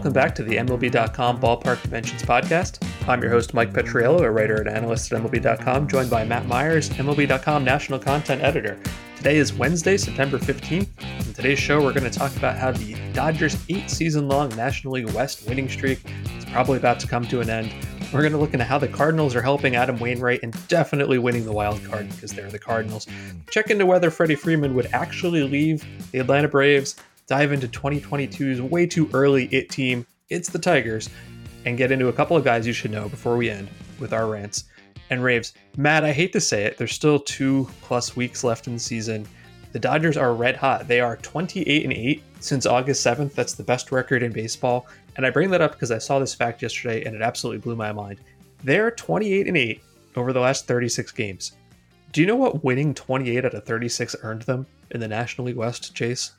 welcome back to the MLB.com Ballpark Dimensions podcast. I'm your host, Mike Petriello, a writer and analyst at MLB.com, joined by Matt Myers, MLB.com national content editor. Today is Wednesday, September 15th. In today's show, we're going to talk about how the Dodgers' 8-season-long National League West winning streak is probably about to come to an end. We're going to look into how the Cardinals are helping Adam Wainwright and definitely winning the wild card because they're the Cardinals. Check into whether Freddie Freeman would actually leave the Atlanta Braves, dive into 2022's way too early IT team, it's the Tigers, and get into a couple of guys you should know before we end with our rants and raves. Matt, I hate to say it, there's still 2+ weeks left in the season. The Dodgers are red hot. They are 28-8 since August 7th. That's the best record in baseball. And I bring that up because I saw this fact yesterday and it absolutely blew my mind. They're 28-8 over the last 36 games. Do you know what winning 28 out of 36 earned them in the National League West, Chase?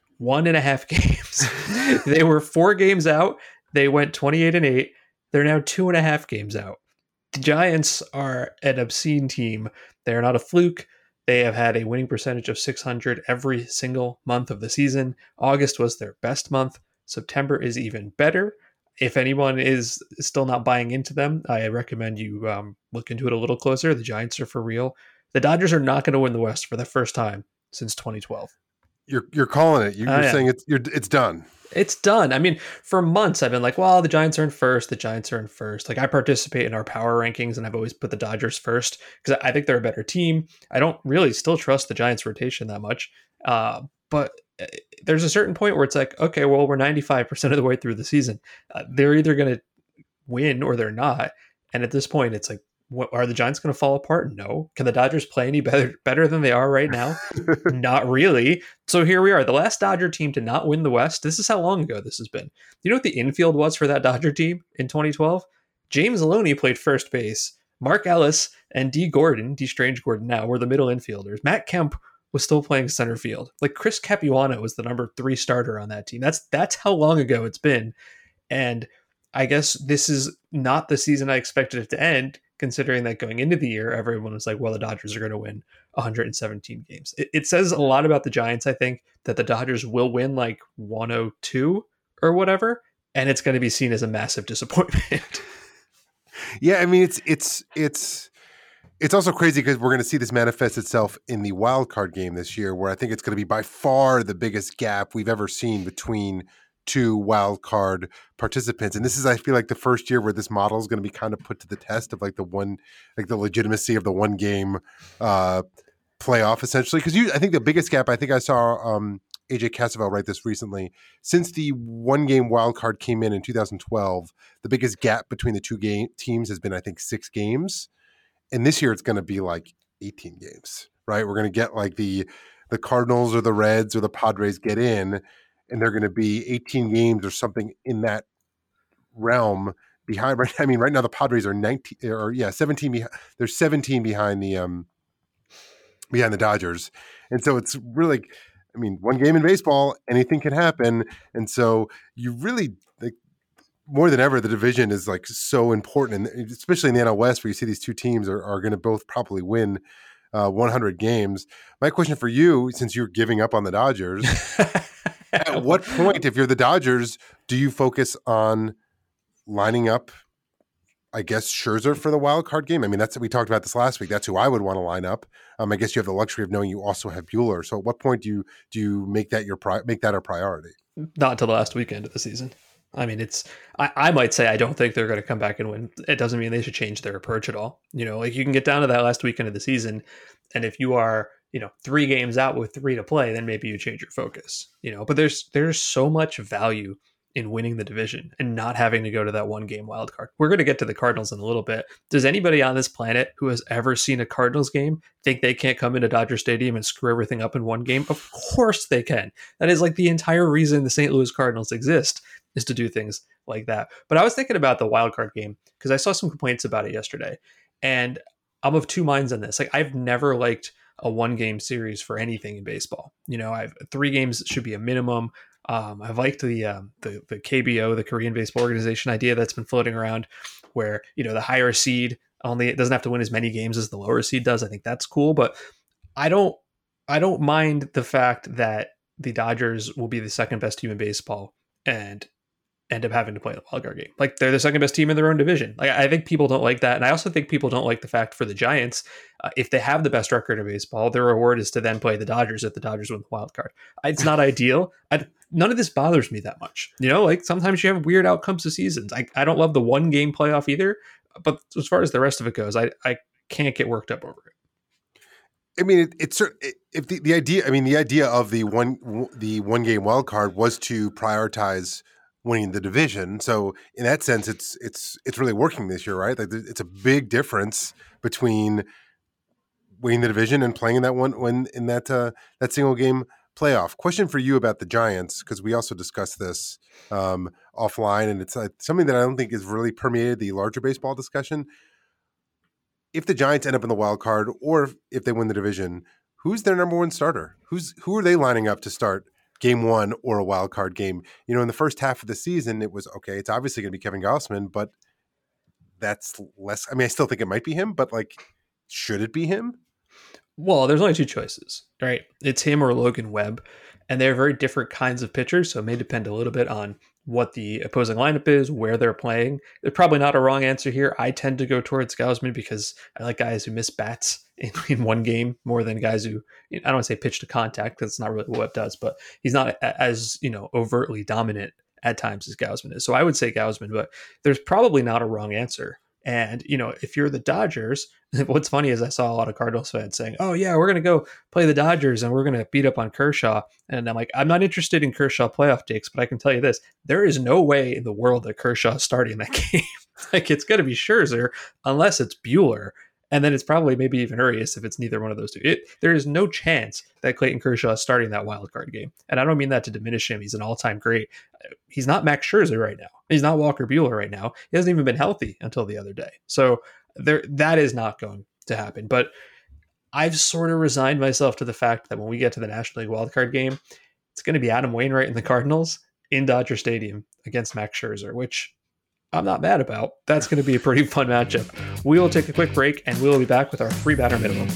1.5 games. They were 4 games out. They went 28-8. They're now 2.5 games out. The Giants are an obscene team. They are not a fluke. They have had a winning percentage of .600 every single month of the season. August was their best month. September is even better. If anyone is still not buying into them, I recommend you look into it a little closer. The Giants are for real. The Dodgers are not going to win the West for the first time since 2012. You're calling it. You're saying it's done. It's done. I mean, for months I've been like, well, the Giants are in first. The Giants are in first. Like, I participate in our power rankings and I've always put the Dodgers first because I think they're a better team. I don't really still trust the Giants rotation that much. But there's a certain point where it's like, okay, well, we're 95% of the way through the season. They're either going to win or they're not. And at this point, it's like, what, are the Giants going to fall apart? No. Can the Dodgers play any better than they are right now? Not really. So here we are, the last Dodger team to not win the West. This is how long ago this has been. You know what the infield was for that Dodger team in 2012? James Loney played first base. Mark Ellis and D. Strange Gordon now, were the middle infielders. Matt Kemp was still playing center field. Like, Chris Capuano was the number 3 starter on that team. That's how long ago it's been. And I guess this is not the season I expected it to end, considering that going into the year, everyone was like, well, the Dodgers are going to win 117 games. It says a lot about the Giants, I think, that the Dodgers will win like 102 or whatever, and it's going to be seen as a massive disappointment. Yeah, I mean, it's also crazy because we're going to see this manifest itself in the wild card game this year, where I think it's going to be by far the biggest gap we've ever seen between 2 wild card participants. And this is, I feel like, the first year where this model is going to be kind of put to the test of the legitimacy of the one game playoff, essentially. Because I think the biggest gap, I think I saw AJ Cassavell write this recently, since the one game wild card came in 2012, the biggest gap between the 2 teams has been, I think, 6 games. And this year it's going to be like 18 games, right? We're going to get like the Cardinals or the Reds or the Padres get in, and they're going to be 18 games or something in that realm behind. Right? I mean, right now the Padres are 17 behind. They're 17 behind the Dodgers, and so it's really, I mean, one game in baseball, anything can happen, and so you really, like, more than ever, the division is like so important, and especially in the NL West, where you see these 2 teams are going to both probably win 100 games. My question for you, since you're giving up on the Dodgers. At what point, if you're the Dodgers, do you focus on lining up, I guess, Scherzer for the wild card game? I mean, we talked about this last week. That's who I would want to line up. I guess you have the luxury of knowing you also have Buehler. So at what point do you make that a priority? Not until the last weekend of the season. I mean, I might say I don't think they're going to come back and win. It doesn't mean they should change their approach at all. You know, like, you can get down to that last weekend of the season, and if you are, 3 games out with 3 to play, then maybe you change your focus, but there's so much value in winning the division and not having to go to that one game wild card. We're going to get to the Cardinals in a little bit. Does anybody on this planet who has ever seen a Cardinals game think they can't come into Dodger Stadium and screw everything up in one game? Of course they can. That is like the entire reason the St. Louis Cardinals exist, is to do things like that. But I was thinking about the wild card game because I saw some complaints about it yesterday, and I'm of 2 minds on this. Like, I've never liked a 1-game series for anything in baseball. 3 games should be a minimum. I've liked the KBO, the Korean Baseball Organization idea that's been floating around, where the higher seed it doesn't have to win as many games as the lower seed does. I think that's cool, but I don't mind the fact that the Dodgers will be the second best team in baseball, and end up having to play the wild card game. Like they're the second best team in their own division. Like I think people don't like that, and I also think people don't like the fact for the Giants, if they have the best record in baseball, their reward is to then play the Dodgers if the Dodgers win the wild card. It's not ideal. None of this bothers me that much. Like sometimes you have weird outcomes of seasons. I don't love the one game playoff either, but as far as the rest of it goes, I can't get worked up over it. I mean, it's if the idea. I mean, the idea of the one game wild card was to prioritize winning the division. So in that sense, it's really working this year, right? Like it's a big difference between winning the division and playing in that that single game playoff. Question for you about the Giants, because we also discussed this offline, and it's something that I don't think has really permeated the larger baseball discussion. If the Giants end up in the wild card, or if they win the division, who's their number one starter? Who are they lining up to start game one or a wild card game? In the first half of the season, it was okay. It's obviously going to be Kevin Gausman, but that's less. I mean, I still think it might be him, but should it be him? Well, there's only two choices, right? It's him or Logan Webb, and they're very different kinds of pitchers, so it may depend a little bit on what the opposing lineup is, where they're playing. There's probably not a wrong answer here. I tend to go towards Gausman because I like guys who miss bats in one game more than guys who, I don't want to say pitch to contact, because it's not really what Webb does, but he's not as, overtly dominant at times as Gausman is. So I would say Gausman, but there's probably not a wrong answer. And, if you're the Dodgers, what's funny is I saw a lot of Cardinals fans saying, oh, yeah, we're going to go play the Dodgers and we're going to beat up on Kershaw. And I'm like, I'm not interested in Kershaw playoff takes, but I can tell you this. There is no way in the world that Kershaw is starting that game. It's going to be Scherzer unless it's Buehler. And then it's probably maybe even Urias if it's neither one of those two. There is no chance that Clayton Kershaw is starting that wild card game. And I don't mean that to diminish him. He's an all-time great. He's not Max Scherzer right now. He's not Walker Buehler right now. He hasn't even been healthy until the other day. So that is not going to happen. But I've sort of resigned myself to the fact that when we get to the National League wildcard game, it's going to be Adam Wainwright and the Cardinals in Dodger Stadium against Max Scherzer, which I'm not mad about. That's going to be a pretty fun matchup. We will take a quick break, and we'll be back with our 3-batter minimum.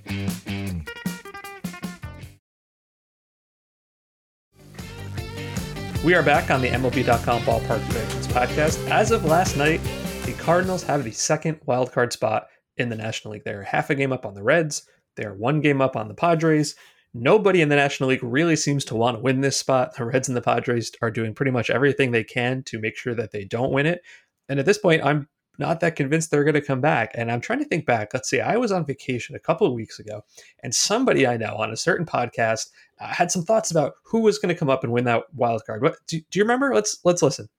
We are back on the MLB.com Ballpark Predictions podcast. As of last night, the Cardinals have the second wildcard spot in the National League. They're half a game up on the Reds. They're one game up on the Padres. Nobody in the National League really seems to want to win this spot. The Reds and the Padres are doing pretty much everything they can to make sure that they don't win it. And at this point, I'm not that convinced they're going to come back. And I'm trying to think back. Let's see. I was on vacation a couple of weeks ago, and somebody I know on a certain podcast had some thoughts about who was going to come up and win that wild card. What do you remember? Let's listen.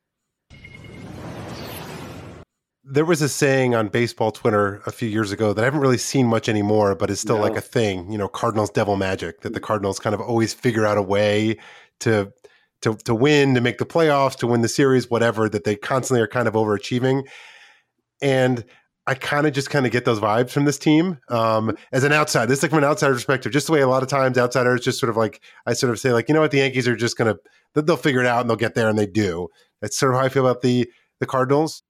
There was a saying on baseball Twitter a few years ago that I haven't really seen much anymore, but is still like a thing, Cardinals devil magic, that the Cardinals kind of always figure out a way to win, to make the playoffs, to win the series, whatever, that they constantly are kind of overachieving. And I kind of get those vibes from this team as an outsider. This is from an outsider perspective, just the way a lot of times outsiders just sort of I sort of say what, the Yankees are just going to, they'll figure it out and they'll get there, and they do. That's sort of how I feel about the Cardinals.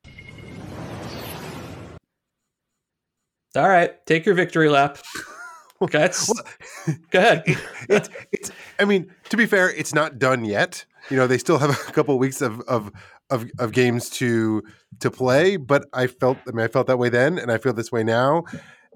All right, take your victory lap. Okay, go ahead. It's. I mean, to be fair, it's not done yet. They still have a couple of weeks of games to play. But I felt that way then, and I feel this way now.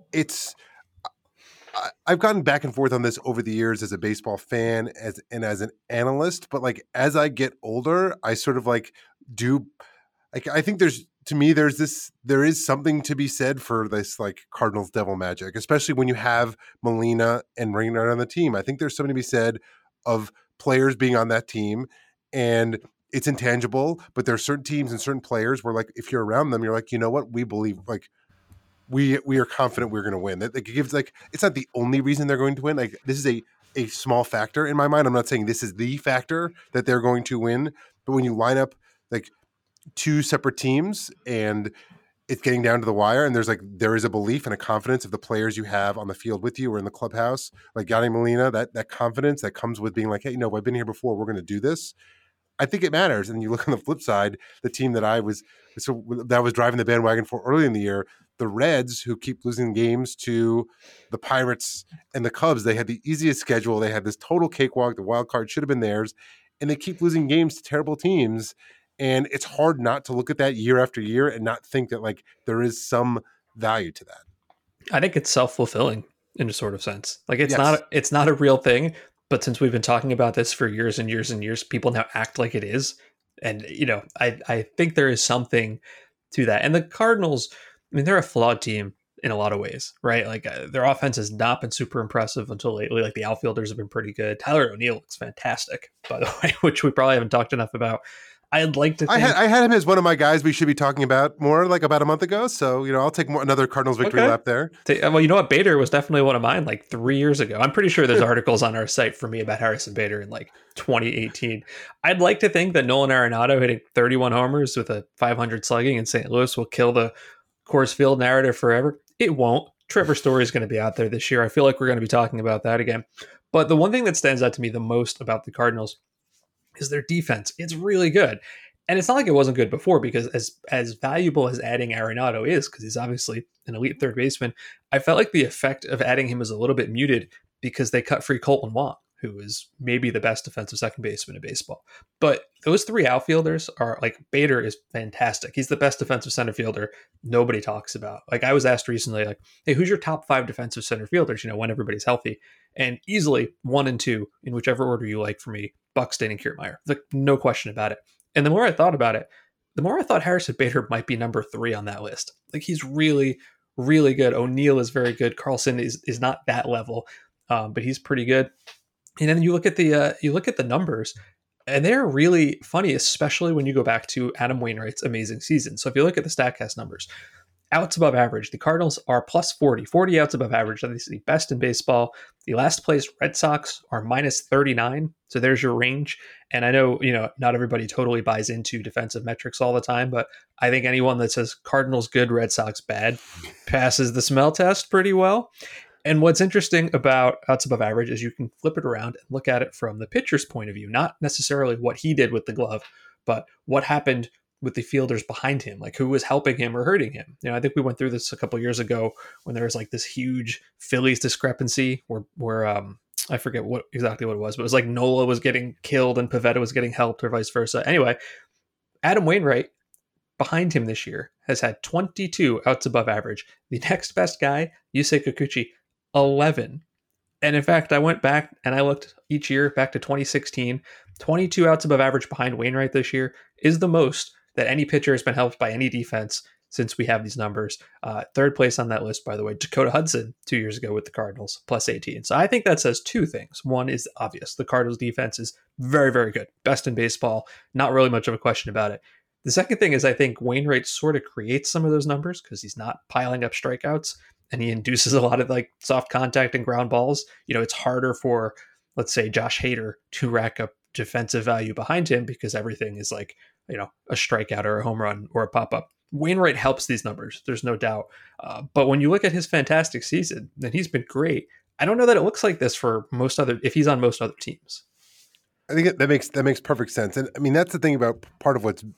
I've gotten back and forth on this over the years as a baseball fan, as an analyst. But as I get older, I sort of I think there is something to be said for this Cardinals devil magic, especially when you have Molina and Ringnard on the team. I think there's something to be said of players being on that team, and it's intangible, but there are certain teams and certain players where if you're around them, you're like, you know what, we believe we are confident we're going to win. That it gives it's not the only reason they're going to win. This is a small factor in my mind. I'm not saying this is the factor that they're going to win, but when you line up two separate teams and it's getting down to the wire, and there is a belief and a confidence of the players you have on the field with you or in the clubhouse, like Yadi Molina, that confidence that comes with being hey, I've been here before, we're going to do this. I think it matters. And you look on the flip side, the team that I was driving the bandwagon for early in the year, the Reds, who keep losing games to the Pirates and the Cubs. They had the easiest schedule. They had this total cakewalk. The wild card should have been theirs, and they keep losing games to terrible teams. And it's hard not to look at that year after year and not think that like there is some value to that. I think it's self-fulfilling in a sort of sense. Like Yes. it's not a real thing, but since we've been talking about this for years and years and years, people now act like it is. And I think there is something to that. And the Cardinals, I mean, they're a flawed team in a lot of ways, right? Like their offense has not been super impressive until lately. Like the outfielders have been pretty good. Tyler O'Neill looks fantastic, by the way, which we probably haven't talked enough about. I'd like to think I had him as one of my guys we should be talking about more, like about a month ago. So, I'll take another Cardinals victory lap there. Well, you know what? Bader was definitely one of mine like 3 years ago. I'm pretty sure there's articles on our site for me about Harrison Bader in like 2018. I'd like to think that Nolan Arenado hitting 31 homers with a 500 slugging in St. Louis will kill the Coors Field narrative forever. It won't. Trevor Story is going to be out there this year. I feel like we're going to be talking about that again. But the one thing that stands out to me the most about the Cardinals is their defense. It's really good. And it's not like it wasn't good before, because as valuable as adding Arenado is, because he's obviously an elite third baseman, I felt like the effect of adding him was a little bit muted because they cut free Colton Wong, who is maybe the best defensive second baseman in baseball. But those three outfielders are like, Bader is fantastic. He's the best defensive center fielder nobody talks about. Like I was asked recently, like, hey, who's your top 5 defensive center fielders, when everybody's healthy? And easily 1 and 2, in whichever order you like for me, Buxton and Kiermaier. Like no question about it. And the more I thought about it, the more I thought Harrison Bader might be number 3 on that list. Like he's really, really good. O'Neill is very good. Carlson is not that level, but he's pretty good. And then you look at the numbers, and they're really funny, especially when you go back to Adam Wainwright's amazing season. So if you look at the StatCast numbers, outs above average, the Cardinals are plus 40 outs above average. That is the best in baseball. The last place Red Sox are minus 39. So there's your range. And I know, not everybody totally buys into defensive metrics all the time, but I think anyone that says Cardinals good, Red Sox bad passes the smell test pretty well. And what's interesting about outs above average is you can flip it around and look at it from the pitcher's point of view, not necessarily what he did with the glove, but what happened with the fielders behind him, like who was helping him or hurting him. I think we went through this a couple of years ago when there was like this huge Phillies discrepancy where I forget exactly what it was, but it was like Nola was getting killed and Pivetta was getting helped or vice versa. Anyway, Adam Wainwright behind him this year has had 22 outs above average. The next best guy, Yusei Kikuchi, 11. And in fact, I went back and I looked each year back to 2016. 22 outs above average behind Wainwright this year is the most that any pitcher has been helped by any defense since we have these numbers. Third place on that list, by the way, Dakota Hudson 2 years ago with the Cardinals, plus 18. So I think that says two things. One is obvious. The Cardinals defense is very, very good. Best in baseball. Not really much of a question about it. The second thing is I think Wainwright sort of creates some of those numbers because he's not piling up strikeouts and he induces a lot of like soft contact and ground balls. It's harder for, let's say, Josh Hader to rack up defensive value behind him because everything is like, a strikeout or a home run or a pop-up. Wainwright helps these numbers, there's no doubt. But when you look at his fantastic season, and he's been great, I don't know that it looks like this for if he's on most other teams. I think that makes perfect sense. And I mean, that's the thing about part of what's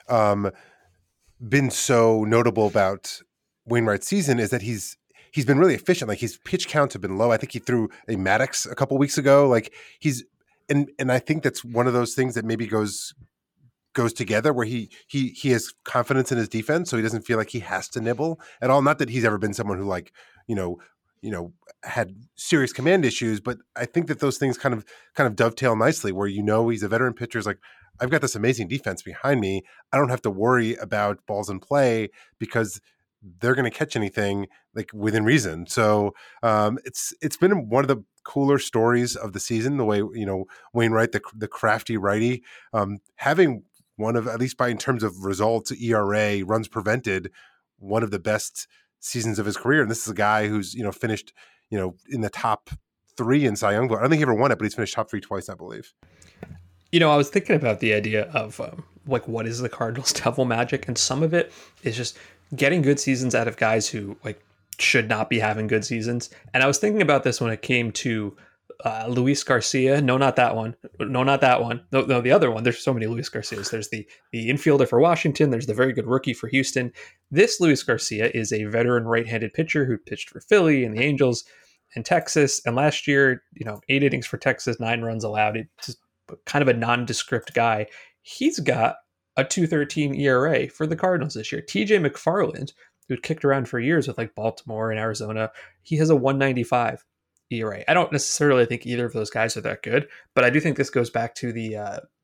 been so notable about Wainwright's season is that he's been really efficient. Like his pitch counts have been low. I think he threw a Maddox a couple weeks ago. Like and I think that's one of those things that maybe goes together where he has confidence in his defense, so he doesn't feel like he has to nibble at all. Not that he's ever been someone who like, had serious command issues, but I think that those things kind of dovetail nicely where, he's a veteran pitcher. Is like, I've got this amazing defense behind me. I don't have to worry about balls in play because they're going to catch anything like within reason. So it's been one of the cooler stories of the season, the way, Wainwright, the crafty righty, having one of, at least by in terms of results, ERA, runs prevented, one of the best seasons of his career. And this is a guy who's, finished, in the top 3 in Cy Young. I don't think he ever won it, but he's finished top 3 twice, I believe. I was thinking about the idea of like, what is the Cardinals' devil magic? And some of it is just getting good seasons out of guys who like should not be having good seasons. And I was thinking about this when it came to Luis Garcia. No, not that one. No, not that one. No, the other one. There's so many Luis Garcias. There's the infielder for Washington. There's the very good rookie for Houston. This Luis Garcia is a veteran right-handed pitcher who pitched for Philly and the Angels and Texas. And last year, 8 innings for Texas, 9 runs allowed. It's just kind of a nondescript guy. He's got a 2.13 ERA for the Cardinals this year. TJ McFarland, who'd kicked around for years with like Baltimore and Arizona, he has a 1.95 ERA. I don't necessarily think either of those guys are that good, but I do think this goes back to the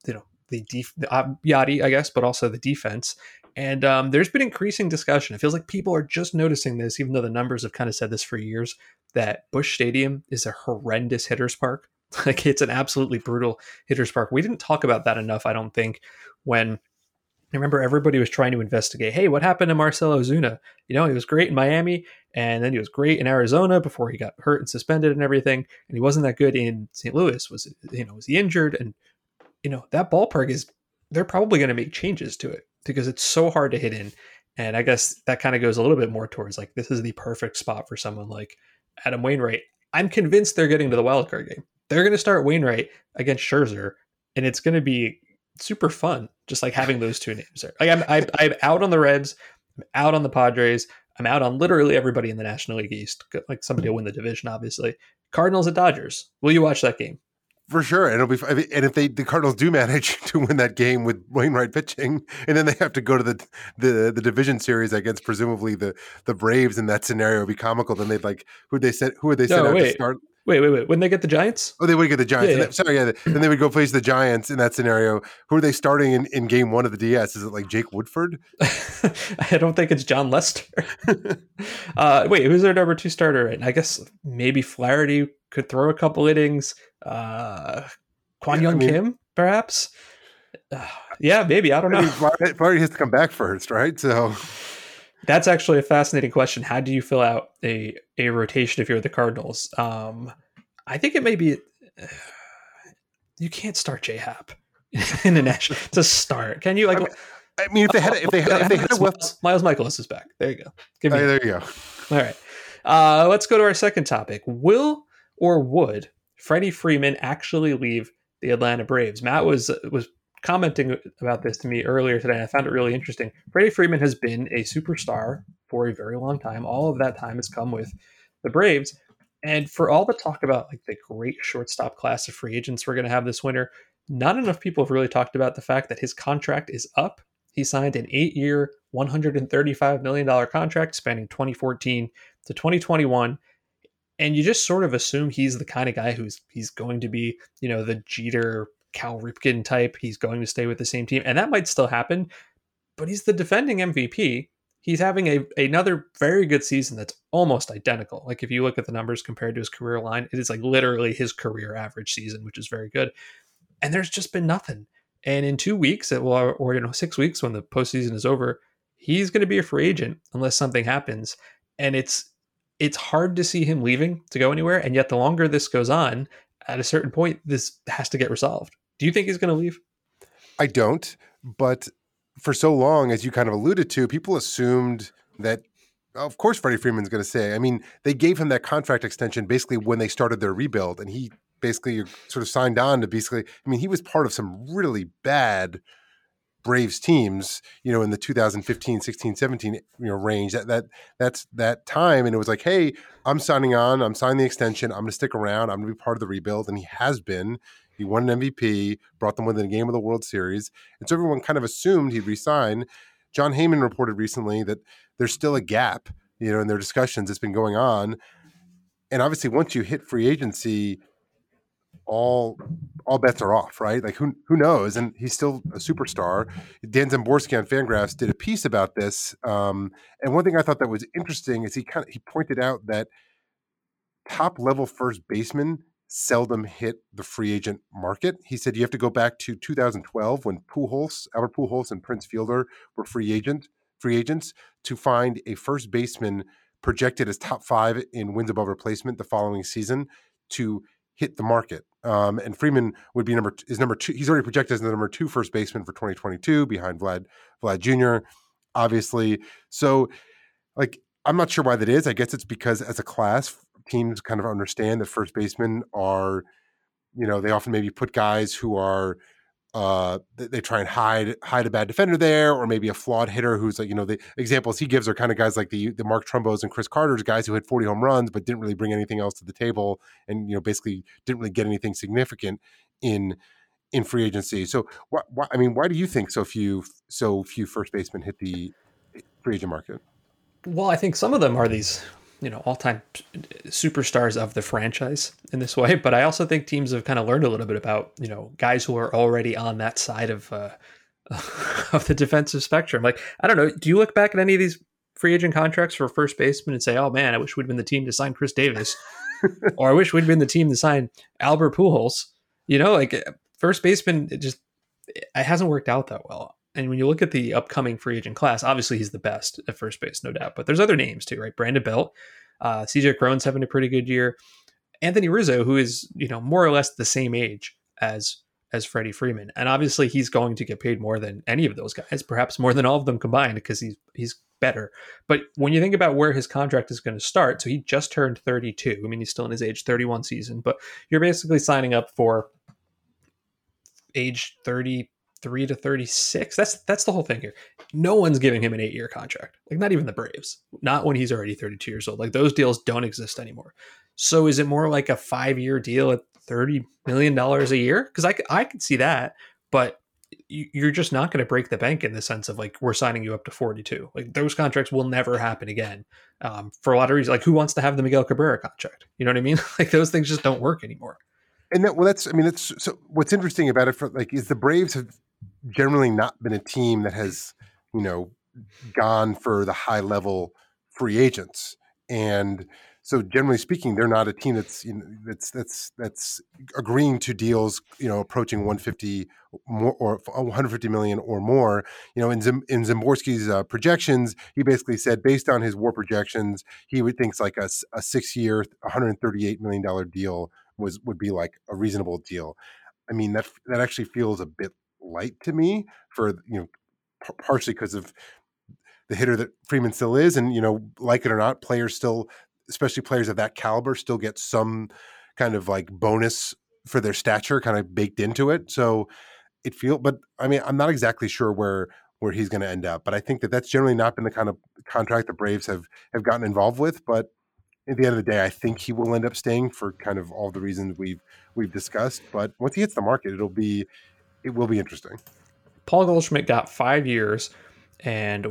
Yachty, I guess, but also the defense. And there's been increasing discussion. It feels like people are just noticing this, even though the numbers have kind of said this for years, that Busch Stadium is a horrendous hitter's park. Like, it's an absolutely brutal hitter's park. We didn't talk about that enough, I don't think, when I remember everybody was trying to investigate, hey, what happened to Marcell Ozuna? He was great in Miami, and then he was great in Arizona before he got hurt and suspended and everything, and he wasn't that good in St. Louis. Was he injured? And that ballpark they're probably going to make changes to it because it's so hard to hit in. And I guess that kind of goes a little bit more towards like, this is the perfect spot for someone like Adam Wainwright. I'm convinced they're getting to the wild card game. They're going to start Wainwright against Scherzer, and it's going to be super fun, just like having those two names there. Like, I'm out on the Reds, I'm out on the Padres, I'm out on literally everybody in the National League East. Like, somebody will win the division, obviously. Cardinals at Dodgers. Will you watch that game? For sure, and if the Cardinals do manage to win that game with Wainwright pitching, and then they have to go to the division series against presumably the Braves in that scenario, it'd be comical. Then they'd like who would they send out to start? Wait. When they get the Giants? Oh, they would get the Giants. Yeah. Then they would go face the Giants in that scenario. Who are they starting in game one of the DS? Is it like Jake Woodford? I don't think it's John Lester. Wait, who's their number 2 starter right now? I guess maybe Flaherty could throw a couple innings. Kwon Young Kim, perhaps? Yeah, maybe. I don't know. Flaherty has to come back first, right? So that's actually a fascinating question. How do you fill out a rotation if you're the Cardinals? I think it may be you can't start J-Hap in the national to start. Can you? Like, I mean, if they had Miles Michaelis is back. There you go. There you go. All right. Let's go to our second topic. Will or would Freddie Freeman actually leave the Atlanta Braves? Matt was commenting about this to me earlier today, and I found it really interesting. Freddie Freeman has been a superstar for a very long time. All of that time has come with the Braves. And for all the talk about like the great shortstop class of free agents we're going to have this winter, not enough people have really talked about the fact that his contract is up. He signed an 8-year, $135 million contract spanning 2014 to 2021. And you just sort of assume he's the kind of guy he's going to be, the Jeter, Cal Ripken type. He's going to stay with the same team. And that might still happen, but he's the defending MVP. He's having another very good season that's almost identical. Like, if you look at the numbers compared to his career line, it is like literally his career average season, which is very good. And there's just been nothing. And in 2 weeks, or 6 weeks when the postseason is over, he's going to be a free agent unless something happens. And it's hard to see him leaving to go anywhere. And yet the longer this goes on, at a certain point, this has to get resolved. Do you think he's going to leave? I don't. But for so long, as you kind of alluded to, people assumed that, of course, Freddie Freeman's going to say. I mean, they gave him that contract extension basically when they started their rebuild. And he basically sort of signed on to he was part of some really bad Braves teams, in the 2015, 16, 17, range. That's that time. And it was like, hey, I'm signing on. I'm signing the extension. I'm going to stick around. I'm going to be part of the rebuild. And he has been. He won an MVP, brought them within a game of the World Series. And so everyone kind of assumed he'd resign. John Heyman reported recently that there's still a gap, in their discussions that's been going on. And obviously, once you hit free agency, all bets are off, right? Like, who knows? And he's still a superstar. Dan Szymborski on Fangraphs did a piece about this. And one thing I thought that was interesting is he pointed out that top level first basemen seldom hit the free agent market. He said you have to go back to 2012 when Albert Pujols and Prince Fielder were free agents to find a first baseman projected as top 5 in wins above replacement the following season to hit the market. And Freeman would be number 2. He's already projected as the number 2 first baseman for 2022 behind Vlad Jr., obviously. So, like, I'm not sure why that is. I guess it's because as a class, teams kind of understand that first basemen are, they often maybe put guys who are, they try and hide a bad defender there, or maybe a flawed hitter who's like, the examples he gives are kind of guys like the Mark Trumbos and Chris Carters, guys who hit 40 home runs but didn't really bring anything else to the table, and basically didn't really get anything significant in in free agency. So why do you think so few first basemen hit the free agent market? Well, I think some of them are these, all-time superstars of the franchise in this way. But I also think teams have kind of learned a little bit about, guys who are already on that side of of the defensive spectrum. Like, I don't know. Do you look back at any of these free agent contracts for first baseman and say, "Oh man, I wish we'd been the team to sign Chris Davis," or "I wish we'd been the team to sign Albert Pujols"? Like first baseman, it hasn't worked out that well. And when you look at the upcoming free agent class, obviously he's the best at first base, no doubt. But there's other names too, right? Brandon Belt, CJ Cron's having a pretty good year. Anthony Rizzo, who is more or less the same age as Freddie Freeman, and obviously he's going to get paid more than any of those guys, perhaps more than all of them combined, because he's better. But when you think about where his contract is going to start, so he just turned 32. I mean, he's still in his age 31 season, but you're basically signing up for age 33 to 36. That's the whole thing here. No one's giving him an 8-year contract. Like, not even the Braves. Not when he's already 32 years old. Like, those deals don't exist anymore. So is it more like a 5-year deal at $30 million a year? Because I could see that, but you're just not going to break the bank in the sense of like, we're signing you up to 42. Like, those contracts will never happen again, for a lot of reasons. Like, who wants to have the Miguel Cabrera contract? You know what I mean? Like, those things just don't work anymore. And that's so what's interesting about it is the Braves have generally not been a team that has, gone for the high level free agents. And so generally speaking, they're not a team that's, that's agreeing to deals, approaching 150 more or 150 million or more. In Szymborski's projections, he basically said, based on his WAR projections, he would think like a 6-year, $138 million deal would be like a reasonable deal. I mean, that actually feels a bit light to me for, partially because of the hitter that Freeman still is. And, like it or not, players still, especially players of that caliber, still get some kind of like bonus for their stature kind of baked into it. So but I mean, I'm not exactly sure where he's going to end up, but I think that's generally not been the kind of contract the Braves have gotten involved with. But at the end of the day, I think he will end up staying for kind of all the reasons we've discussed. But once he hits the market, it will be interesting. Paul Goldschmidt got 5 years and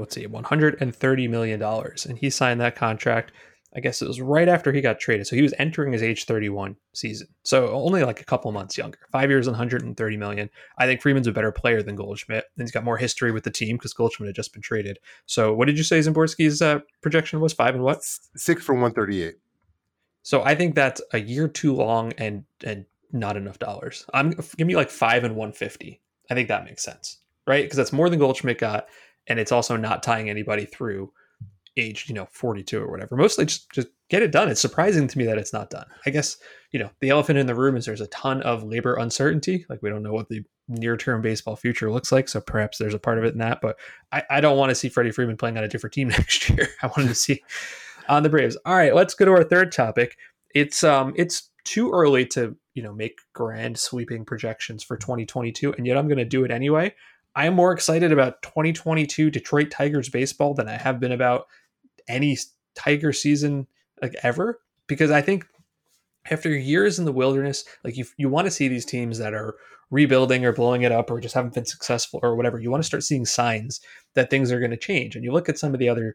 $130 million. And he signed that contract, I guess it was right after he got traded. So he was entering his age 31 season. So only like a couple months younger. 5 years and $130 million. I think Freeman's a better player than Goldschmidt. And he's got more history with the team because Goldschmidt had just been traded. So what did you say Szymborski's projection was? 5 and what? 6 for 138. So I think that's a year too long and not enough dollars. Give me like 5 and 150. I think that makes sense, right? Because that's more than Goldschmidt got, and it's also not tying anybody through age, 42 or whatever. Mostly just get it done. It's surprising to me that it's not done. I guess, the elephant in the room is there's a ton of labor uncertainty. Like, we don't know what the near-term baseball future looks like, so perhaps there's a part of it in that. But I don't want to see Freddie Freeman playing on a different team next year. I wanted to see on the Braves. All right, let's go to our third topic. It's too early to make grand sweeping projections for 2022, and yet I'm going to do it anyway. I am more excited about 2022 Detroit Tigers baseball than I have been about any Tiger season like ever, because I think after years in the wilderness, like you want to see these teams that are rebuilding or blowing it up or just haven't been successful or whatever. You want to start seeing signs that things are going to change. And you look at some of the other,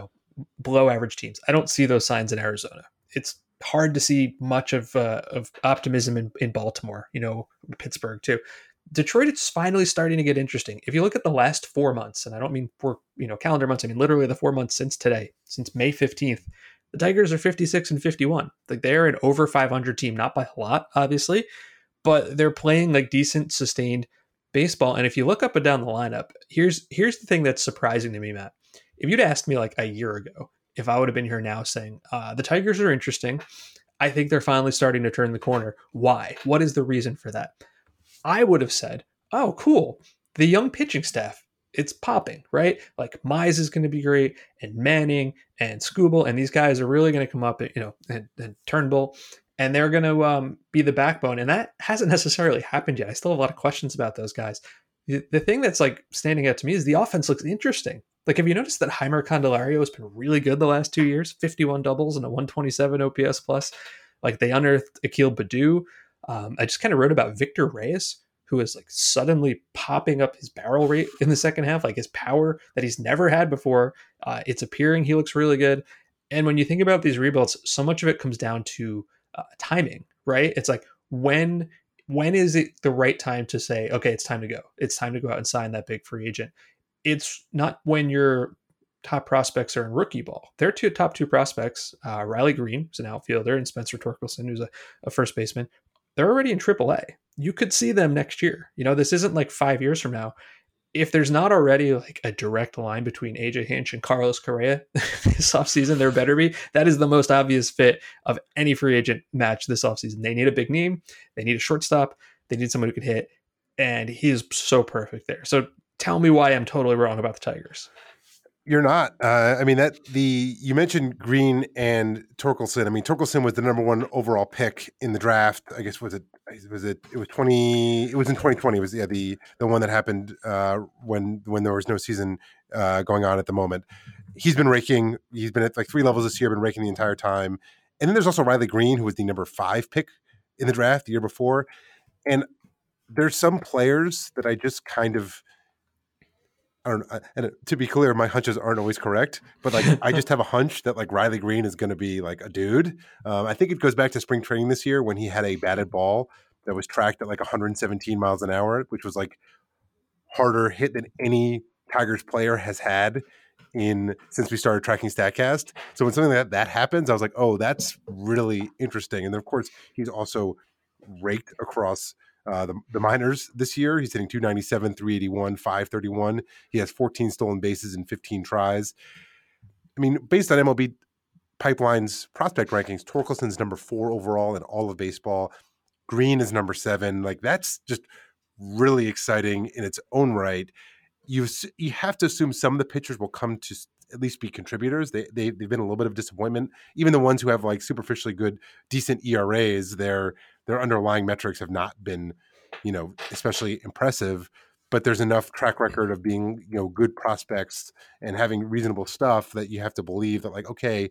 below average teams. I don't see those signs in Arizona. It's hard to see much of optimism in Baltimore, Pittsburgh too. Detroit is finally starting to get interesting. If you look at the last 4 months, and I don't mean calendar months, I mean literally the 4 months since today, since May 15th, the Tigers are 56 and 51. Like, they're an over 500 team, not by a lot, obviously, but they're playing like decent, sustained baseball. And if you look up and down the lineup, here's the thing that's surprising to me, Matt. If you'd asked me like a year ago, if I would have been here now saying, the Tigers are interesting, I think they're finally starting to turn the corner. Why? What is the reason for that? I would have said, oh, cool. The young pitching staff, it's popping, right? Like, Mize is going to be great, and Manning and Skubal, and these guys are really going to come up, and Turnbull, and they're going to be the backbone. And that hasn't necessarily happened yet. I still have a lot of questions about those guys. The thing that's like standing out to me is the offense looks interesting. Like, have you noticed that Heimer Candelario has been really good the last 2 years? 51 doubles and a 127 OPS plus. Like, they unearthed Akil Baddoo. I just kind of wrote about Victor Reyes, who is like suddenly popping up his barrel rate in the second half, like his power that he's never had before. It's appearing. He looks really good. And when you think about these rebuilds, so much of it comes down to timing, right? It's like when is it the right time to say, okay, it's time to go. It's time to go out and sign that big free agent. It's not when your top prospects are in rookie ball. Their top two prospects, Riley Green, who's an outfielder, and Spencer Torkelson, who's a first baseman, they're already in AAA. You could see them next year. This isn't like 5 years from now. If there's not already like a direct line between AJ Hinch and Carlos Correa this offseason, there better be. That is the most obvious fit of any free agent match this offseason. They need a big name. They need a shortstop. They need someone who could hit. And he is so perfect there. So tell me why I'm totally wrong about the Tigers. You're not. You mentioned Green and Torkelson. I mean, Torkelson was the number one overall pick in the draft. I guess it was in 2020. It was the one that happened when there was no season going on at the moment. He's been raking. He's been at like 3 levels this year. Been raking the entire time. And then there's also Riley Green, who was the number 5 pick in the draft the year before. And there's some players that I just kind of. And to be clear, my hunches aren't always correct, but like I just have a hunch that like Riley Green is going to be like a dude. I think it goes back to spring training this year when he had a batted ball that was tracked at like 117 miles an hour, which was like harder hit than any Tigers player has had since we started tracking Statcast. So when something like that happens, I was like, oh, that's really interesting. And then of course he's also raked across the minors this year. He's hitting 297, 381, 531. He has 14 stolen bases in 15 tries. I mean, based on MLB Pipeline's prospect rankings, Torkelson's number 4 overall in all of baseball. Green is number 7. Like, that's just really exciting in its own right. You have to assume some of the pitchers will come to at least be contributors. They've been a little bit of disappointment. Even the ones who have like superficially good, decent ERAs, their underlying metrics have not been, especially impressive. But there's enough track record of being, good prospects and having reasonable stuff that you have to believe that, like, okay,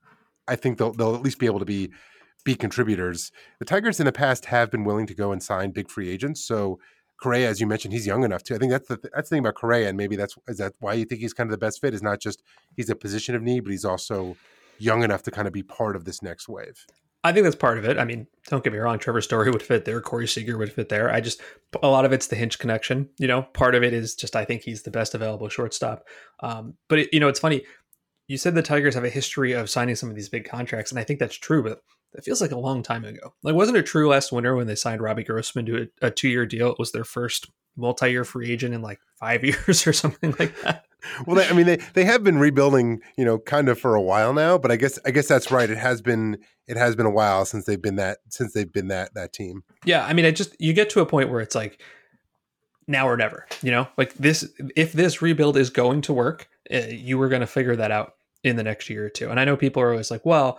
I think they'll at least be able to be contributors. The Tigers in the past have been willing to go and sign big free agents. So Correa, as you mentioned, he's young enough to. I think that's the thing about Correa, and maybe is that why you think he's kind of the best fit? Is not just he's a position of need, but he's also young enough to kind of be part of this next wave. I think that's part of it. I mean, don't get me wrong, Trevor Story would fit there, Corey Seager would fit there. A lot of it's the Hinch connection. Part of it is just I think he's the best available shortstop. But it's funny. You said the Tigers have a history of signing some of these big contracts, and I think that's true, but it feels like a long time ago. Like, wasn't it true last winter when they signed Robbie Grossman to a 2-year deal? It was their first multi-year free agent in like 5 years or something like that. Well, they have been rebuilding, kind of for a while now. But I guess that's right. It has been a while since they've been that team. Yeah, I mean, you get to a point where it's like now or never. Like this. If this rebuild is going to work, you were going to figure that out in the next year or two. And I know people are always like, well,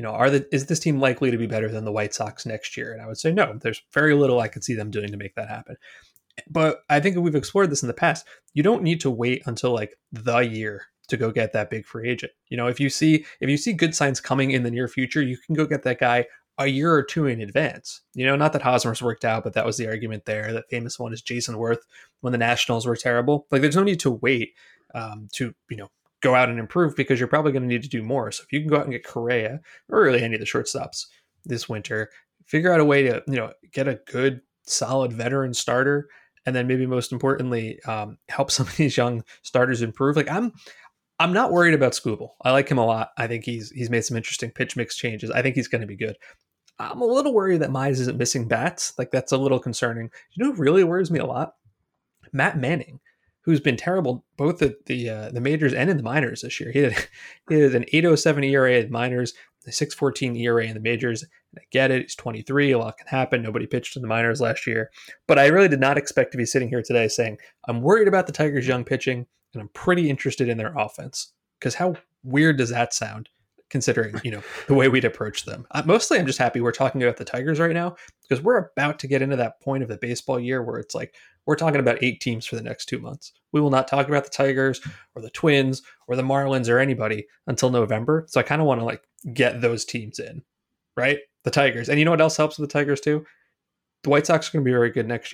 is this team likely to be better than the White Sox next year? And I would say, no, there's very little I could see them doing to make that happen. But I think we've explored this in the past. You don't need to wait until like the year to go get that big free agent. If you see good signs coming in the near future, you can go get that guy a year or two in advance. Not that Hosmer's worked out, but that was the argument there. That famous one is Jason Worth when the Nationals were terrible. Like, there's no need to wait to go out and improve, because you're probably going to need to do more. So if you can go out and get Correa or really any of the shortstops this winter, figure out a way to, get a good, solid veteran starter. And then maybe most importantly, help some of these young starters improve. Like, I'm not worried about Skubal. I like him a lot. I think he's made some interesting pitch mix changes. I think he's going to be good. I'm a little worried that Mize isn't missing bats. Like, that's a little concerning. Who really worries me a lot? Matt Manning, who's been terrible both at the majors and in the minors this year. He had an 8.07 ERA in the minors, a 6.14 ERA in the majors. And I get it. He's 23. A lot can happen. Nobody pitched in the minors last year. But I really did not expect to be sitting here today saying, I'm worried about the Tigers' young pitching, and I'm pretty interested in their offense. Because how weird does that sound, considering, the way we'd approach them? Mostly, I'm just happy we're talking about the Tigers right now, because we're about to get into that point of the baseball year where it's like, we're talking about 8 teams for the next 2 months. We will not talk about the Tigers or the Twins or the Marlins or anybody until November. So I kind of want to get those teams in, right? The Tigers. And you know what else helps with the Tigers too? The White Sox are going to be very good next year.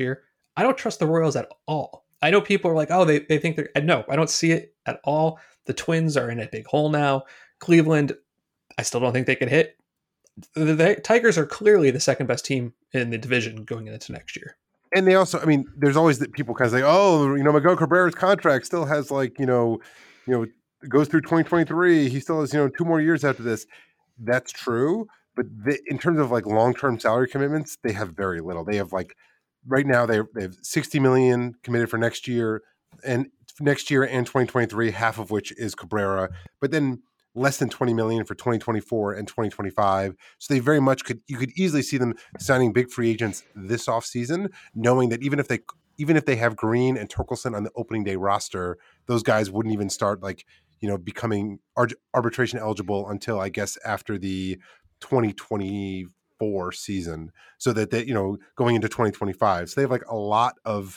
I don't trust the Royals at all. I know people are like, oh, they think they're. No, I don't see it at all. The Twins are in a big hole now. Cleveland, I still don't think they can hit. The Tigers are clearly the second best team in the division going into next year. And they also, I mean, there's always that people kind of say, oh, Miguel Cabrera's contract still has goes through 2023. He still has, 2 more years after this. That's true. But in terms of like long-term salary commitments, they have very little. They have right now they have $60 million committed for next year and 2023, half of which is Cabrera, but then less than $20 million for 2024 and 2025. So they very much you could easily see them signing big free agents this offseason, knowing that even if they have Green and Torkelson on the opening day roster, those guys wouldn't even start becoming arbitration eligible until I guess after the 2024 season, so that they, going into 2025. So they have a lot of,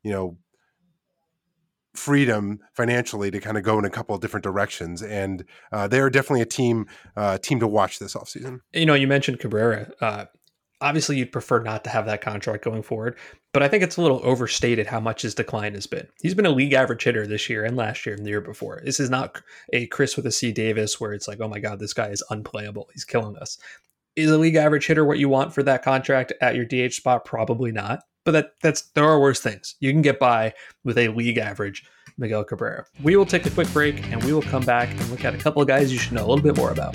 freedom financially to kind of go in a couple of different directions. And they are definitely a team to watch this offseason. You mentioned Cabrera. Obviously, you'd prefer not to have that contract going forward, but I think it's a little overstated how much his decline has been. He's been a league average hitter this year and last year and the year before. This is not a Chris with a C Davis where it's like, oh my God, this guy is unplayable. He's killing us. Is a league average hitter what you want for that contract at your DH spot? Probably not. But there are worse things. You can get by with a league average Miguel Cabrera. We will take a quick break and we will come back and look at a couple of guys you should know a little bit more about.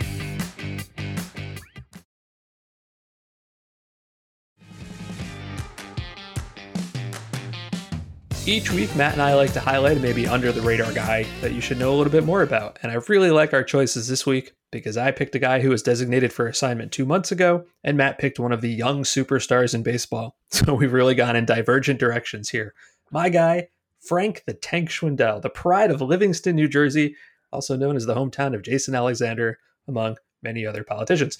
Each week, Matt and I like to highlight a maybe under the radar guy that you should know a little bit more about. And I really like our choices this week because I picked a guy who was designated for assignment 2 months ago, and Matt picked one of the young superstars in baseball. So we've really gone in divergent directions here. My guy, Frank the Tank Schwindel, the pride of Livingston, New Jersey, also known as the hometown of Jason Alexander, among many other politicians.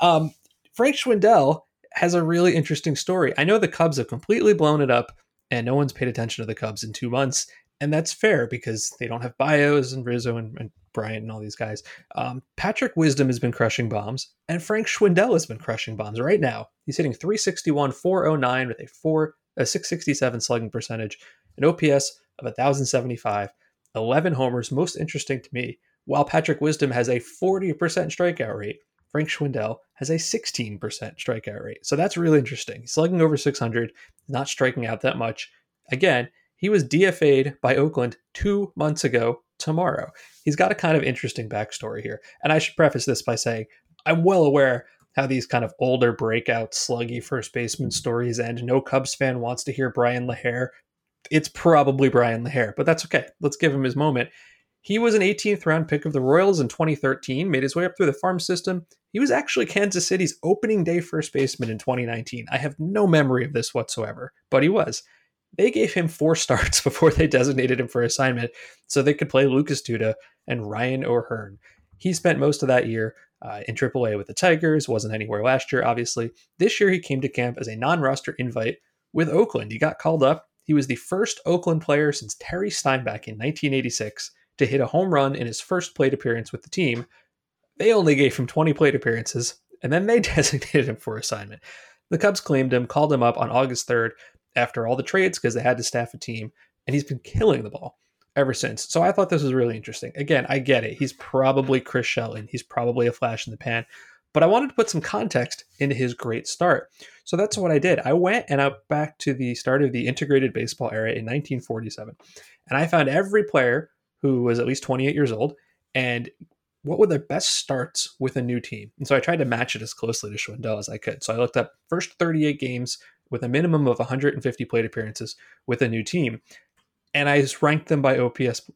Frank Schwindel has a really interesting story. I know the Cubs have completely blown it up, and no one's paid attention to the Cubs in 2 months. And that's fair because they don't have Baez and Rizzo and Bryant and all these guys. Patrick Wisdom has been crushing bombs, and Frank Schwindel has been crushing bombs right now. He's hitting .361, .409 with a .667 slugging percentage, an OPS of 1,075, 11 homers. Most interesting to me, while Patrick Wisdom has a 40% strikeout rate, Frank Schwindel has a 16% strikeout rate. So that's really interesting. He's slugging over 600, not striking out that much. Again, he was DFA'd by Oakland 2 months ago tomorrow. He's got a kind of interesting backstory here. And I should preface this by saying I'm well aware how these kind of older breakout sluggy first baseman stories end. No Cubs fan wants to hear Brian LaHair. It's probably Brian LaHair, but that's okay. Let's give him his moment. He was an 18th round pick of the Royals in 2013, made his way up through the farm system. He was actually Kansas City's opening day first baseman in 2019. I have no memory of this whatsoever, but he was. They gave him 4 starts before they designated him for assignment so they could play Lucas Duda and Ryan O'Hearn. He spent most of that year in AAA with the Tigers, wasn't anywhere last year, obviously. This year he came to camp as a non-roster invite with Oakland. He got called up. He was the first Oakland player since Terry Steinbach in 1986 to hit a home run in his first plate appearance with the team. They only gave him 20 plate appearances, and then they designated him for assignment. The Cubs claimed him, called him up on August 3rd after all the trades because they had to staff a team, and he's been killing the ball ever since. So I thought this was really interesting. Again, I get it. He's probably Chris Shelton. He's probably a flash in the pan, but I wanted to put some context into his great start. So that's what I did. I went and out back to the start of the integrated baseball era in 1947, and I found every player who was at least 28 years old, and what were their best starts with a new team. And so I tried to match it as closely to Schwindel as I could. So I looked up first 38 games with a minimum of 150 plate appearances with a new team, and I just ranked them by OPS.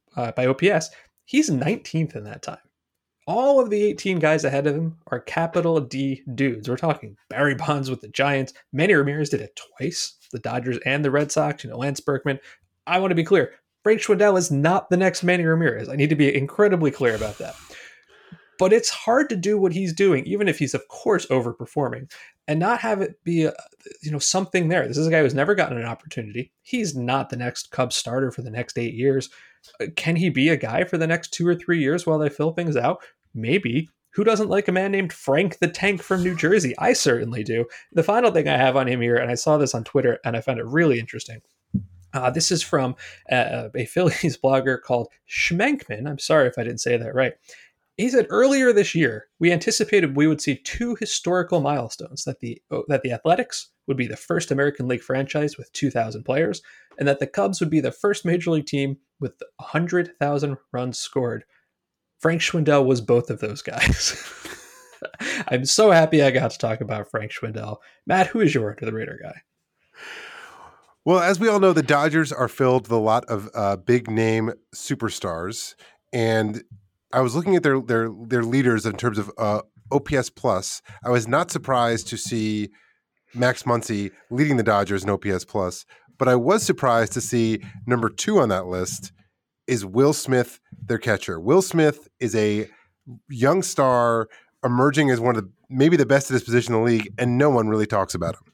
He's 19th in that time. All of the 18 guys ahead of him are capital D dudes. We're talking Barry Bonds with the Giants. Manny Ramirez did it twice, the Dodgers and the Red Sox. Lance Berkman. I want to be clear. Frank Schwindel is not the next Manny Ramirez. I need to be incredibly clear about that. But it's hard to do what he's doing, even if he's, of course, overperforming, and not have it be something there. This is a guy who's never gotten an opportunity. He's not the next Cubs starter for the next 8 years. Can he be a guy for the next 2 or 3 years while they fill things out? Maybe. Who doesn't like a man named Frank the Tank from New Jersey? I certainly do. The final thing I have on him here, and I saw this on Twitter and I found it really interesting. This is from a Phillies blogger called Schmenkman. I'm sorry if I didn't say that right. He said earlier this year, we anticipated we would see two historical milestones, that the Athletics would be the first American League franchise with 2,000 players, and that the Cubs would be the first major league team with 100,000 runs scored. Frank Schwindel was both of those guys. I'm so happy I got to talk about Frank Schwindel. Matt, who is your Under the Radar guy? Well, as we all know, the Dodgers are filled with a lot of big name superstars, and I was looking at their leaders in terms of OPS plus. I was not surprised to see Max Muncy leading the Dodgers in OPS plus, but I was surprised to see number 2 on that list is Will Smith, their catcher. Will Smith is a young star emerging as one of maybe the best at his position in the league, and no one really talks about him.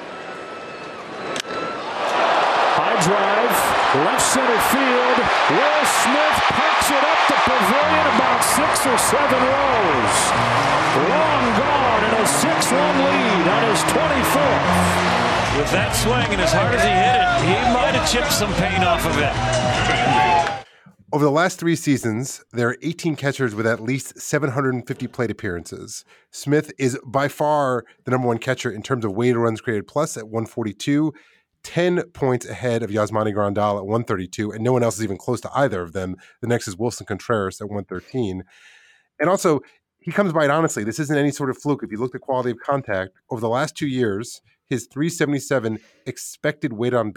High drive, left center field. Will Smith picks it up the pavilion about 6 or 7 rows. Long gone and a 6-run lead on his 24th. With that swing and as hard as he hit it, he might have chipped some paint off of it. Over the last 3 seasons, there are 18 catchers with at least 750 plate appearances. Smith is by far the number 1 catcher in terms of weighted runs created plus at 142, 10 points ahead of Yasmani Grandal at 132, and no one else is even close to either of them. The next is Wilson Contreras at 113. And also, he comes by it honestly. This isn't any sort of fluke. If you look at quality of contact, over the last 2 years, his 377 expected weighted on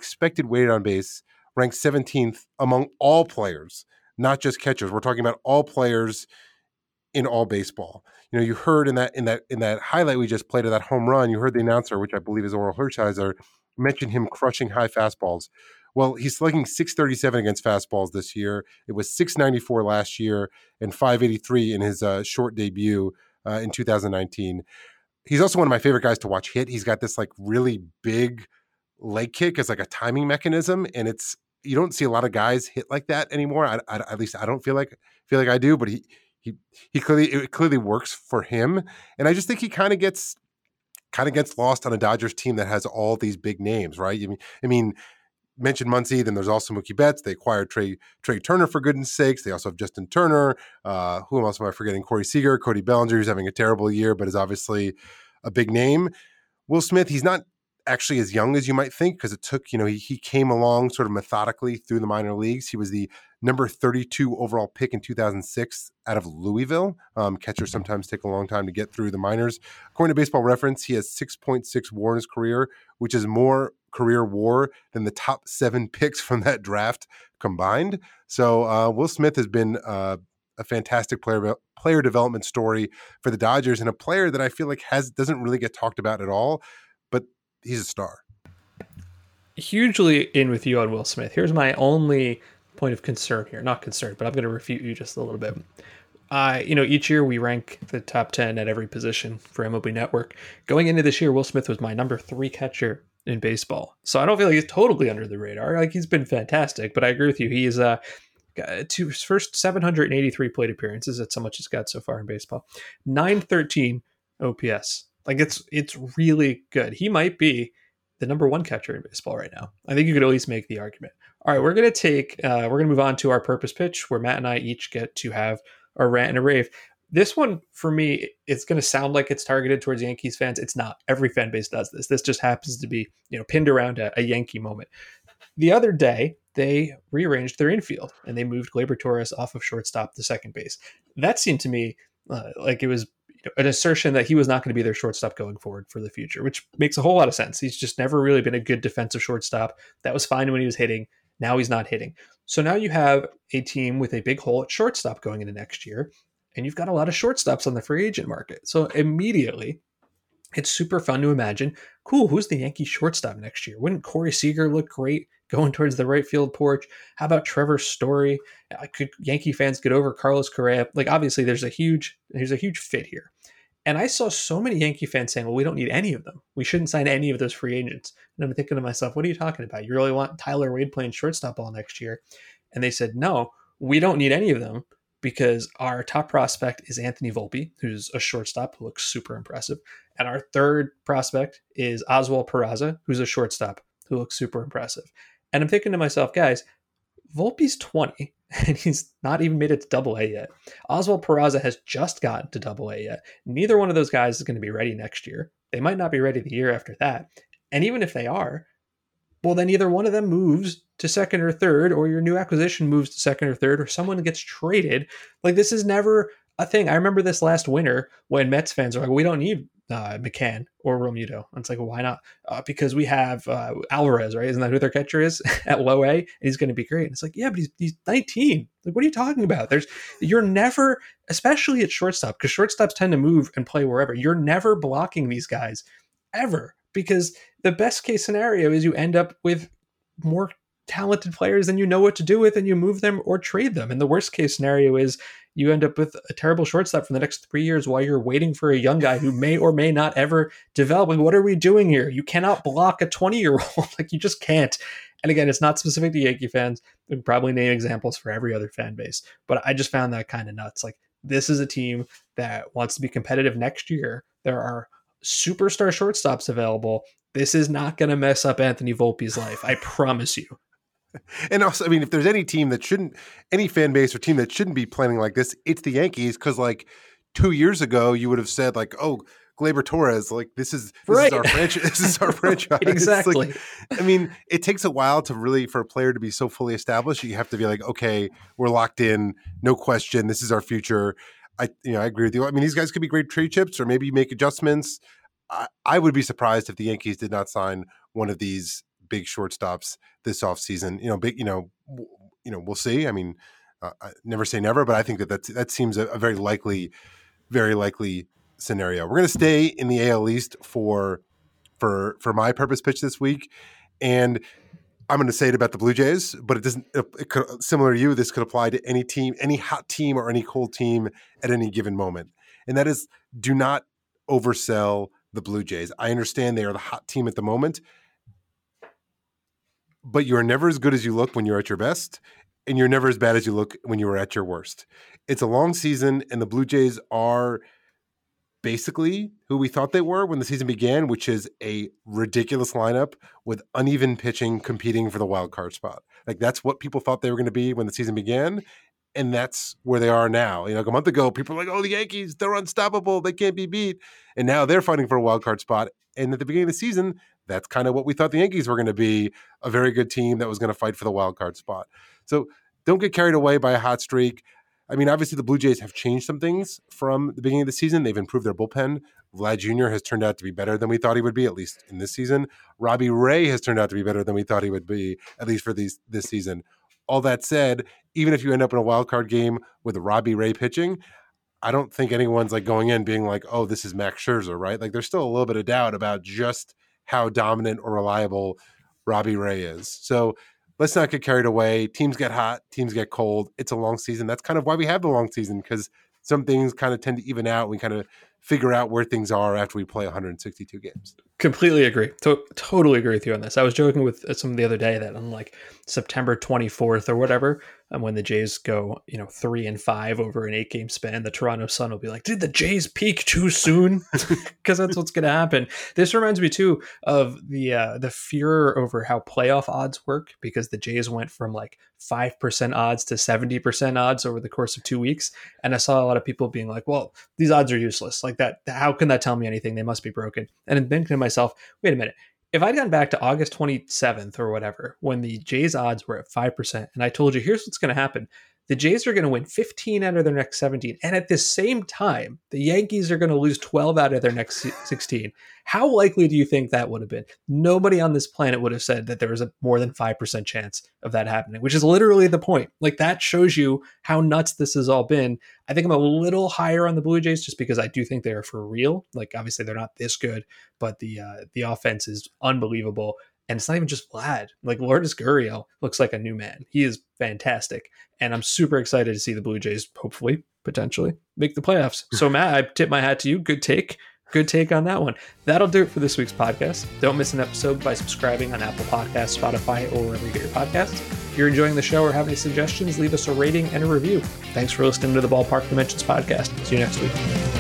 base ranked 17th among all players, not just catchers. We're talking about all players in all baseball. You know, you heard in that highlight we just played of that home run, you heard the announcer, which I believe is Oral Hershiser, mention him crushing high fastballs. Well, he's slugging 637 against fastballs this year. It was 694 last year and 583 in his short debut in 2019. He's also one of my favorite guys to watch hit. He's got this like really big leg kick as like a timing mechanism, and you don't see a lot of guys hit like that anymore. At least I don't feel like I do, but he clearly works for him, and I just think he kind of gets lost on a Dodgers team that has all these big names, right? I mean, mentioned Muncy, then there's also Mookie Betts. They acquired Trey Turner for goodness sakes. They also have Justin Turner. Who else am I forgetting? Corey Seager, Cody Bellinger, who's having a terrible year, but is obviously a big name. Will Smith, he's not actually as young as you might think, because it took, he came along sort of methodically through the minor leagues. He was the number 32 overall pick in 2006 out of Louisville. Catchers sometimes take a long time to get through the minors. According to Baseball Reference, he has 6.6 WAR in his career, which is more career WAR than the top 7 picks from that draft combined. So Will Smith has been a fantastic player development story for the Dodgers, and a player that I feel like doesn't really get talked about at all, but he's a star. Hugely in with you on Will Smith. Here's my only point of concern here. Not concern, but I'm going to refute you just a little bit. Each year we rank the top 10 at every position for MLB Network. Going into this year, Will Smith was my number 3 catcher in baseball. So I don't feel like he's totally under the radar. Like, he's been fantastic, but I agree with you. He's to his first 783 plate appearances. That's how much he's got so far in baseball. 913 OPS. Like, it's really good. He might be the number 1 catcher in baseball right now. I think you could at least make the argument. All right, we're going to move on to our purpose pitch, where Matt and I each get to have a rant and a rave. This one, for me, it's going to sound like it's targeted towards Yankees fans. It's not. Every fan base does this. This just happens to be, pinned around a Yankee moment. The other day, they rearranged their infield, and they moved Gleyber Torres off of shortstop to second base. That seemed to me like it was an assertion that he was not going to be their shortstop going forward for the future, which makes a whole lot of sense. He's just never really been a good defensive shortstop. That was fine when he was hitting. Now he's not hitting. So now you have a team with a big hole at shortstop going into next year, and you've got a lot of shortstops on the free agent market. So immediately, it's super fun to imagine, cool, who's the Yankee shortstop next year? Wouldn't Corey Seager look great going towards the right field porch? How about Trevor Story? Could Yankee fans get over Carlos Correa? Like, obviously, there's a huge fit here. And I saw so many Yankee fans saying, well, we don't need any of them. We shouldn't sign any of those free agents. And I'm thinking to myself, what are you talking about? You really want Tyler Wade playing shortstop all next year? And they said, no, we don't need any of them, because our top prospect is Anthony Volpe, who's a shortstop who looks super impressive. And our third prospect is Oswald Peraza, who's a shortstop who looks super impressive. And I'm thinking to myself, guys, Volpe's 20 and he's not even made it to Double A yet. Oswald Peraza has just gotten to Double A yet. Neither one of those guys is going to be ready next year. They might not be ready the year after that. And even if they are, well, then either one of them moves to second or third, or your new acquisition moves to second or third, or someone gets traded. Like, this is never a thing. I remember this last winter when Mets fans are like, we don't need McCann or Romuto. And it's like, well, why not? Because we have Alvarez, right? Isn't that who their catcher is at low A? And he's going to be great. And it's like, yeah, but he's 19. Like, what are you talking about? You're never, especially at shortstop, because shortstops tend to move and play wherever. You're never blocking these guys ever, because the best case scenario is you end up with more talented players than you know what to do with, and you move them or trade them. And the worst case scenario is you end up with a terrible shortstop for the next 3 years while you're waiting for a young guy who may or may not ever develop. Like, what are we doing here? You cannot block a 20-year-old. Like, you just can't. And again, it's not specific to Yankee fans. We can probably name examples for every other fan base, but I just found that kind of nuts. Like, this is a team that wants to be competitive next year. There are superstar shortstops available. This is not going to mess up Anthony Volpe's life. I promise you. And also, I mean, if there's any team that shouldn't, any fan base or team that shouldn't be planning like this, it's the Yankees. Because like 2 years ago, you would have said like, "Oh, Gleyber Torres, like this is our franchise. This is our franchise." Exactly. Like, I mean, it takes a while to really for a player to be so fully established. You have to be like, okay, we're locked in, no question. This is our future. I agree with you. I mean, these guys could be great trade chips, or maybe make adjustments. I would be surprised if the Yankees did not sign one of these big shortstops this offseason. We'll see. I mean, I never say never, but I think that seems a very likely scenario. We're going to stay in the AL East for my purpose pitch this week, and I'm going to say it about the Blue Jays, but it doesn't. It could, similar to you, this could apply to any team, any hot team or any cold team at any given moment, and that is, do not oversell the Blue Jays. I understand they are the hot team at the moment, but you're never as good as you look when you're at your best, and you're never as bad as you look when you were at your worst. It's a long season, and the Blue Jays are basically who we thought they were when the season began, which is a ridiculous lineup with uneven pitching competing for the wild card spot. Like, that's what people thought they were going to be when the season began, and that's where they are now. Like a month ago, people were like, "Oh, the Yankees, they're unstoppable. They can't be beat." And now they're fighting for a wild card spot. And at the beginning of the season, that's kind of what we thought the Yankees were going to be, a very good team that was going to fight for the wild card spot. So don't get carried away by a hot streak. I mean, obviously the Blue Jays have changed some things from the beginning of the season. They've improved their bullpen. Vlad Jr. has turned out to be better than we thought he would be, at least in this season. Robbie Ray has turned out to be better than we thought he would be, at least for this season. All that said, even if you end up in a wild card game with Robbie Ray pitching, I don't think anyone's like going in being like, "Oh, this is Max Scherzer," right? Like, there's still a little bit of doubt about just how dominant or reliable Robbie Ray is. So let's not get carried away. Teams get hot, teams get cold. It's a long season. That's kind of why we have the long season, because some things kind of tend to even out. We kind of figure out where things are after we play 162 games. Completely agree. Totally agree with you on this. I was joking with someone the other day that on like September 24th or whatever, when the Jays go, 3-5 over an 8-game span, the Toronto Sun will be like, "Did the Jays peak too soon?" Because that's what's going to happen. This reminds me too of the furor over how playoff odds work, because the Jays went from like 5% odds to 70% odds over the course of 2 weeks. And I saw a lot of people being like, "Well, these odds are useless. Like that, how can that tell me anything? They must be broken." And I'm thinking to myself, wait a minute. If I'd gone back to August 27th or whatever, when the Jays odds were at 5%, and I told you, here's what's going to happen. The Jays are going to win 15 out of their next 17. And at the same time, the Yankees are going to lose 12 out of their next 16. How likely do you think that would have been? Nobody on this planet would have said that there was a more than 5% chance of that happening, which is literally the point. Like, that shows you how nuts this has all been. I think I'm a little higher on the Blue Jays just because I do think they are for real. Like, obviously they're not this good, but the offense is unbelievable. And it's not even just Vlad. Like, Lourdes Gurriel looks like a new man. He is fantastic. And I'm super excited to see the Blue Jays, hopefully, potentially, make the playoffs. So, Matt, I tip my hat to you. Good take. Good take on that one. That'll do it for this week's podcast. Don't miss an episode by subscribing on Apple Podcasts, Spotify, or wherever you get your podcasts. If you're enjoying the show or have any suggestions, leave us a rating and a review. Thanks for listening to the Ballpark Dimensions podcast. See you next week.